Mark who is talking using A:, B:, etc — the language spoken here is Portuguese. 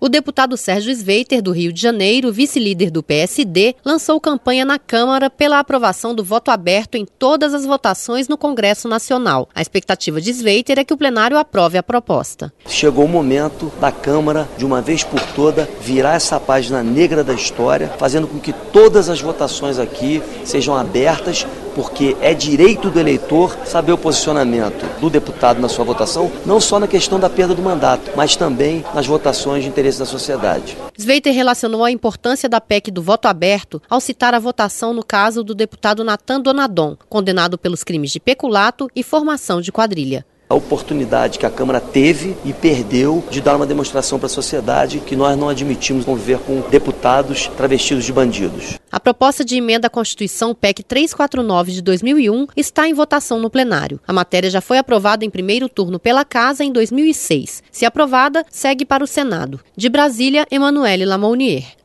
A: O deputado Sérgio Sveiter, do Rio de Janeiro, vice-líder do PSD, lançou campanha na Câmara pela aprovação do voto aberto em todas as votações no Congresso Nacional. A expectativa de Sveiter é que o plenário aprove a proposta.
B: Chegou o momento da Câmara, de uma vez por toda, virar essa página negra da história, fazendo com que todas as votações aqui sejam abertas, porque é direito do eleitor saber o posicionamento do deputado na sua votação, não só na questão da perda do mandato, mas também nas votações de interesse da sociedade.
A: Sveiter relacionou a importância da PEC do voto aberto ao citar a votação no caso do deputado Natan Donadon, condenado pelos crimes de peculato e formação de quadrilha.
B: A oportunidade que a Câmara teve e perdeu de dar uma demonstração para a sociedade que nós não admitimos conviver com deputados travestidos de bandidos.
A: A proposta de emenda à Constituição PEC 349 de 2001 está em votação no plenário. A matéria já foi aprovada em primeiro turno pela Casa em 2006. Se aprovada, segue para o Senado. De Brasília, Emanuele Lamounier.